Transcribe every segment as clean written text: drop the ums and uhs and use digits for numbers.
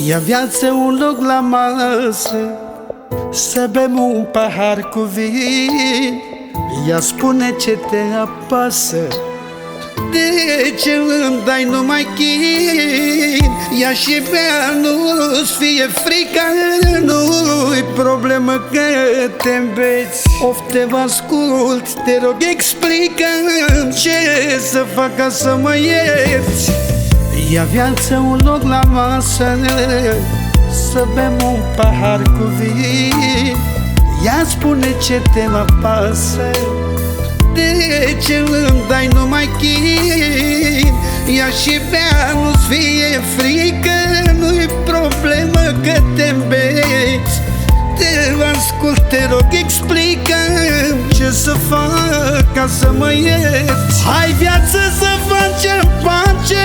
Ia viață un loc la masă, să bem un pahar cu vin. Ia spune ce te apasă, de ce îmi dai numai chin? Ia și bea, nu-ți fie frică, nu-i problemă că te îmbeți. Of, te ascult, te rog explică-mi ce să fac ca să mă ierți. Ia viață un loc la masă, să bem un pahar cu vin. Ia spune ce te apasă, de ce îmi dai numai chin? Ia și bea, nu-ți fie frică, nu-i problemă că te îmbeți. Te ascult, te rog explică-mi ce să fac ca să mă ierți. Hai viață să facem pace,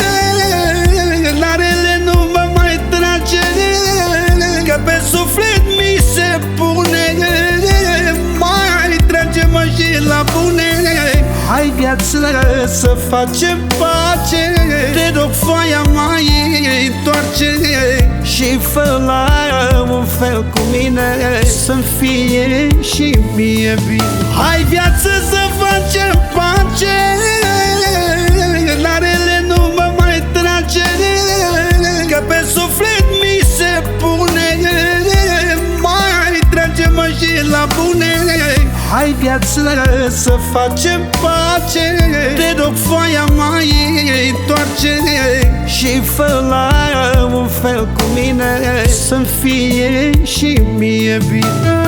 la rele nu mă mai trage, că pe suflet mi se pune, mai trage-mă și la bune. Hai viață să facem pace, te rog foaia mai întoarce și fă la un fel cu mine, să-mi fie și mie bine. Hai viață să facem pace, la rele nu mă mai trage, că pe suflet mi se pune, mai trage-mă și la bune. Hai viață să facem pace, te rog foaia mai întoarce și fă la un fel cu mine, să-mi fie și mie bine.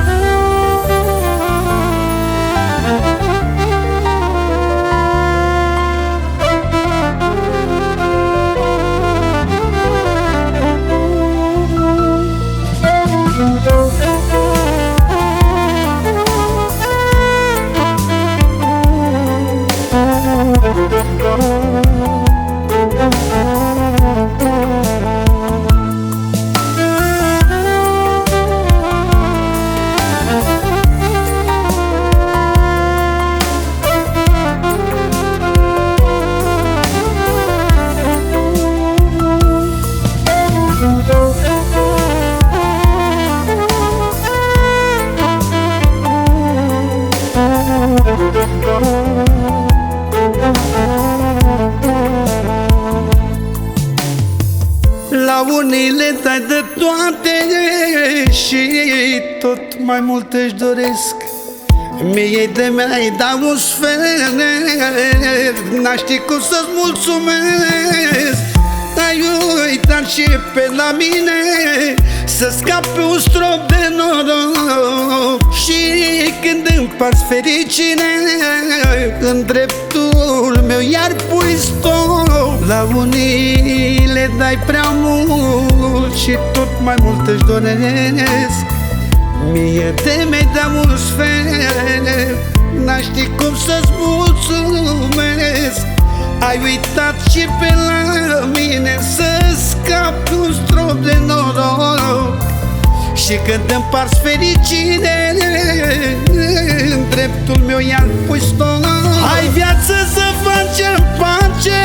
La unii le dai de toate și tot mai mult își doresc. Mie de mi-ai dat un sfert, n-aș ști cum să-ți mulțumesc. Ai uitat și pe la mine, să scapi un strop de noroc. Și când împarți fericire, în dreptul meu iar pui stop. La unii le dai prea mult și tot mai mult își doresc. Mie de mi-ai dat un sfert, n-aș ști cum să-ți mulțumesc. Ai uitat și pe la mine, să scapi un strop de noroc. Și când împarți fericire, în dreptul meu iar pui stop. Hai viață să facem pace,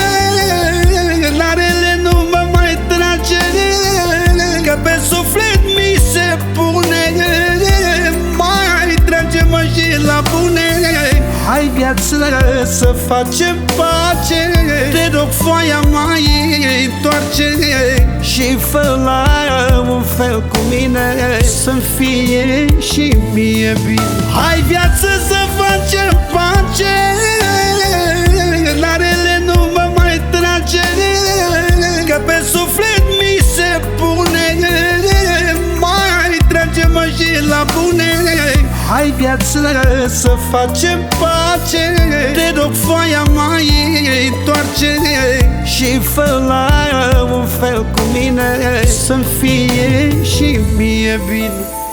la rele nu mă mai trage, că pe suflet mi se pune, mai trage-mă și la bune. Hai viață să facem pace, te rog foaia mai întoarce și fă la un fel cu mine, să-mi fie și mie bine. Hai viață să facem pace, la rele nu mă mai trage, că pe suflet mi se pune, mai trage-mă și la bune. Hai viață să facem pace, te rog foaia mai întoarce și fă la un fel cu mine, să-mi fie și mie bine.